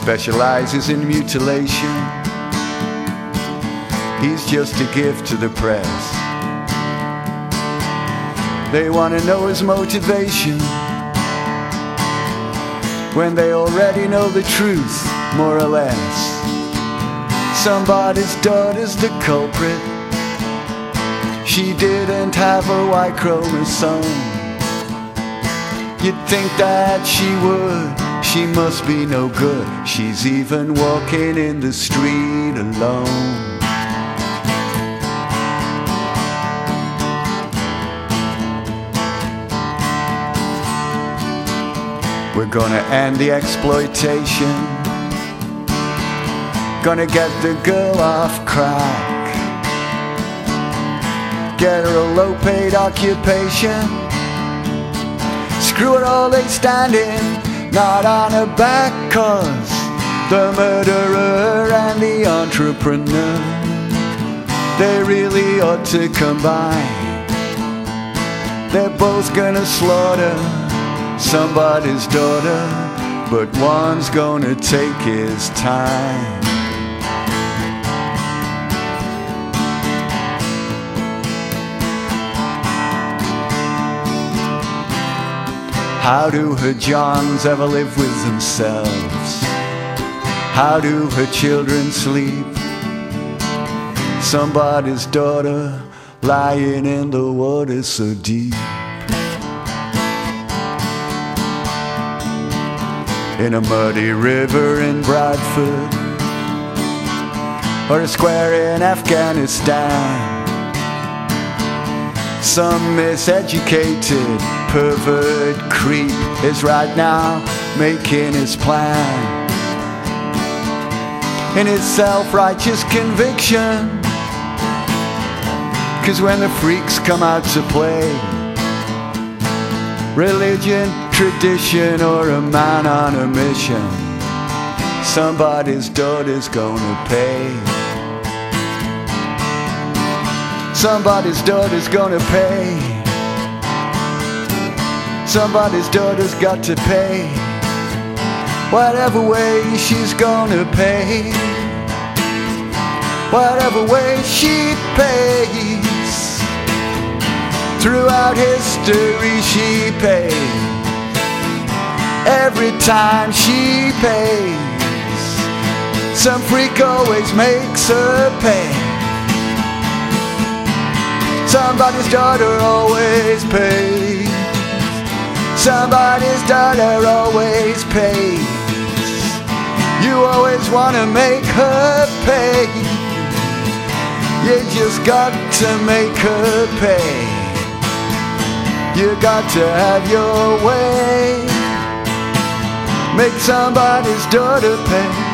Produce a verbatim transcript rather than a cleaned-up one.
specializes in mutilation. He's just a gift to the press. They want to know his motivation when they already know the truth, more or less. Somebody's daughter's the culprit. She didn't have her Y chromosome. You'd think that she would. She must be no good. She's even walking in the street alone. We're gonna end the exploitation. Gonna get the girl off crack. Get her a low-paid occupation. Screw it all, they standing, not on her back, 'cause the murderer and the entrepreneur, they really ought to combine. They're both gonna slaughter somebody's daughter, but one's gonna take his time. How do her Johns ever live with themselves? How do her children sleep? Somebody's daughter lying in the water so deep. In a muddy river in Bradford, or a square in Afghanistan, some miseducated pervert creep is right now making his plan. In his self-righteous conviction, 'cause when the freaks come out to play, religion, tradition, or a man on a mission, somebody's daughter's gonna pay. Somebody's daughter's gonna pay. Somebody's daughter's got to pay. Whatever way she's gonna pay. Whatever way she pays. Throughout history she pays. Every time she pays, some freak always makes her pay. Somebody's daughter always pays. Somebody's daughter always pays. You always wanna make her pay. You just got to make her pay. You got to have your way. Make somebody's daughter pay.